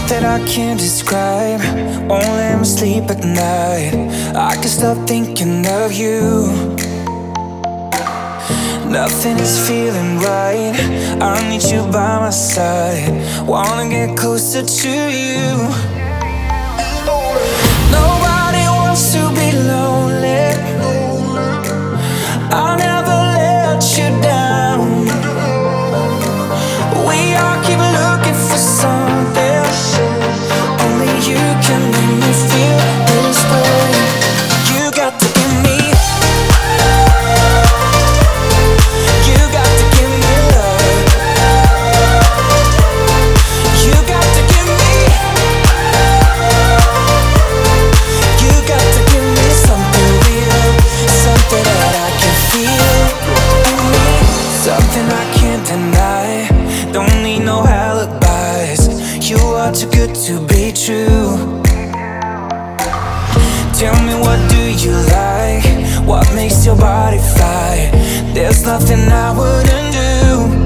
that I can't describe, won't let me sleep at night. I can't stop thinking of you. Nothing is feeling right, I need you by my side. Wanna get closer to you. Nobody wants to be lonely, I'll never let you down. We all keep looking for something, only you can make me feel this way. You got to give me, you got to give me love. You got to give me, you got to give me something real, something that I can feel in me, something I can't deny. Don't need no alibis, you are too good to be true. Tell me, what do you like? What makes your body fly? There's nothing I wouldn't do.